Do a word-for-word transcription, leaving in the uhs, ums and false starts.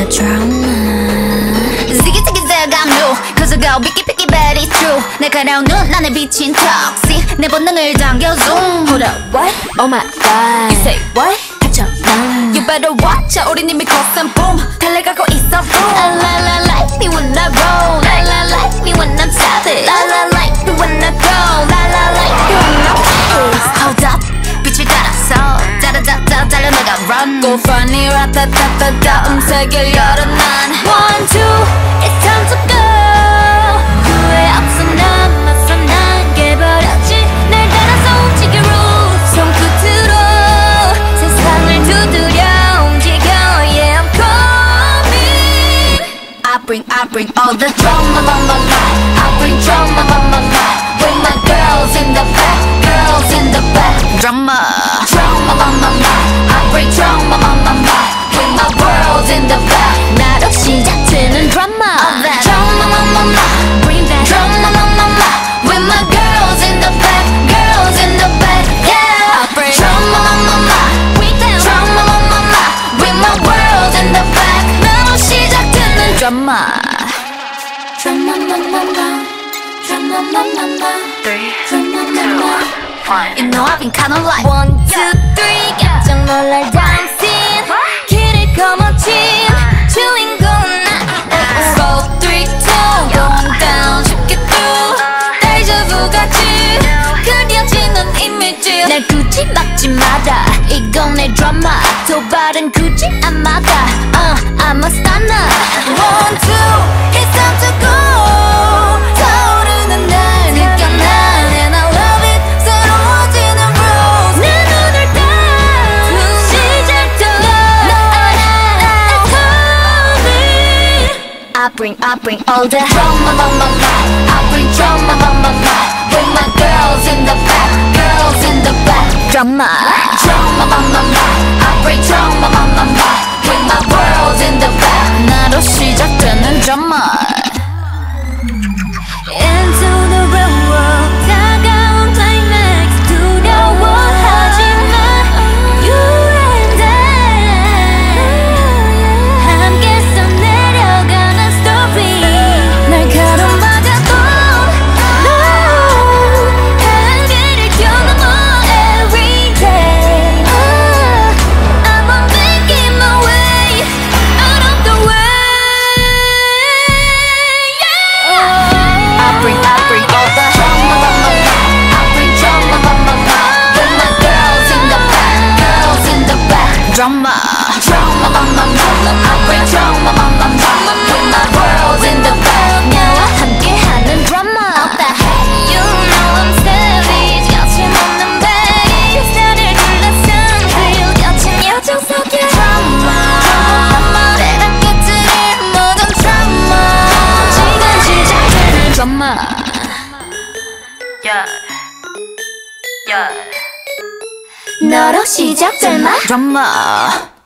drama. Ziggy ziggy zag I'm new cause I go picky picky but it's true. 날카로운 눈 안에 비친 턱시 내 본능을 당겨 zoom. Hold up what? Oh my god. You say what? 난 You better watch out 우린 이미 거센 boom 달려가고 있어 boom. La la la like me when I roll. La la like me when I'm savage. La la like me when I go. La la like me when I'm pissed. Hold up 빛을 따라서 짜라짜짜 달려나가 run. Go funny 라타타타타 음색을 열어 난 One two it's time to go. 후회 없어 난 맞서 난 깨버렸지. 날 따라서 움직여 rules 손끝으로 세상을 두드려 움직여. Yeah I'm coming. I bring I bring all the drama on my life. I bring drama on my life. With my girls in the back, girls in the back. Drama, drama on my life. I bring drama on my life. With my world in the back. 나로 시작되는 drama. Drama on my life. Bring that drama on my life. With my girls in the back, girls in the back. Yeah. I bring drama on my life. Bring that drama on my life. With my world in the back. 나로 시작되는 drama. Drama, drama, drama. Drama, drama, drama. Three, Drama, two, drama. one. You know I've been kinda like one, two, three. 깜짝 놀랄 dancing. 길을 거머쥔 주인공은 나. Four, three, two. Going down 쉽게 through. 데자부 같이 그려지는 이미지. 날 굳이 막지 마라. 이건 내 드라마. 도발은 굳이 안 막아. Uh, I'm a stunner. One, two. It's time to go. 타오르는 날 느껴 난. And I love it. 새로워지는 rules. 내 눈을 딱 시작도 It's coming. I bring, I bring all the drama on my life. I bring drama on my life. With my girls in the back, girls in the back. Drama, drama on my life. I bring drama on my life. With my world in the back. 나로 시작되는 drama. Into the real world. 다가온 climax. 두려워하지마. You and I. 함께 써내려가는 story. 날카로운 바다도 no. 한계를 뛰어넘어 every day. I'm on making my way out of the way. I bring, I bring all the drama on my life. I bring drama on my life. With my girls in the back, girls in the back. Drama, drama on my life. I bring drama on my life. With my world in the back. 나와 함께하는 drama. All the hate, you know I'm savage. 거침없는 bass. 나를 둘러싼 그려진 여정 속에 drama. 때랑 끝을 모든 drama. 지금 시작되는 drama. Yeah. Yeah. 너로 시작될 마 drama.